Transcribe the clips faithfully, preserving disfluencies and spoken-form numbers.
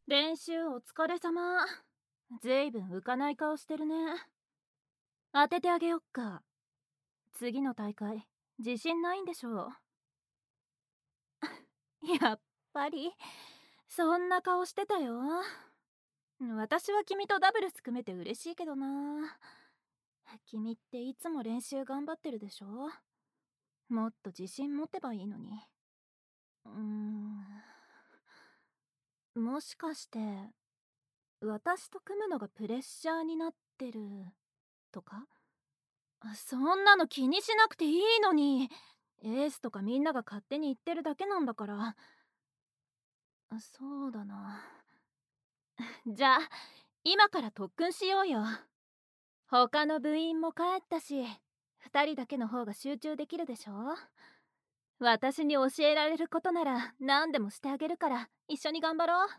練習お疲れ様。ずいぶん浮かない顔してるね。当ててあげよっか。次の大会自信ないんでしょう。やっぱりそんな顔してたよ。私は君とダブルス組めて嬉しいけどな。君っていつも練習頑張ってるでしょ。もっと自信持てばいいのに。うーん、もしかして私と組むのがプレッシャーになってるとか？そんなの気にしなくていいのに。エースとかみんなが勝手に言ってるだけなんだから。そうだな。じゃあ今から特訓しようよ。他の部員も帰ったし、二人だけの方が集中できるでしょ。私に教えられることなら何でもしてあげるから、一緒に頑張ろう。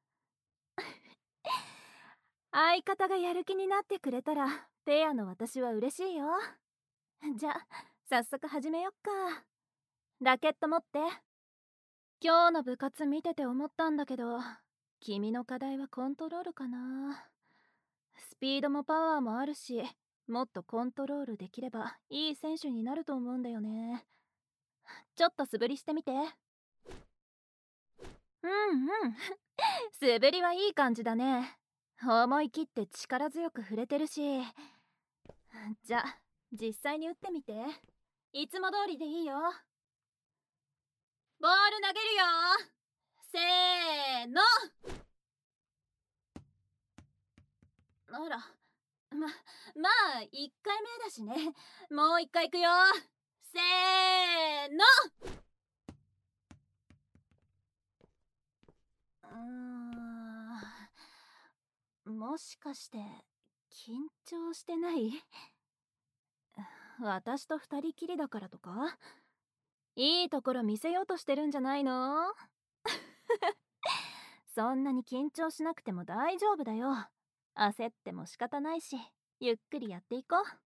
相方がやる気になってくれたらペアの私は嬉しいよ。じゃあ早速始めよっか。ラケット持って。今日の部活見てて思ったんだけど、君の課題はコントロールかな。スピードもパワーもあるし、もっとコントロールできればいい選手になると思うんだよね。ちょっと素振りしてみて。うんうん素振りはいい感じだね。思い切って力強く振れてるし。じゃあ実際に打ってみて。いつも通りでいいよ。ボール投げるよ。せーの。あら、ま、まあいっかいめだしね。もういっかいいくよ。せーの。うーん、もしかして緊張してない？私と二人きりだからとか？いいところ見せようとしてるんじゃないの？そんなに緊張しなくても大丈夫だよ。焦っても仕方ないし、ゆっくりやっていこう。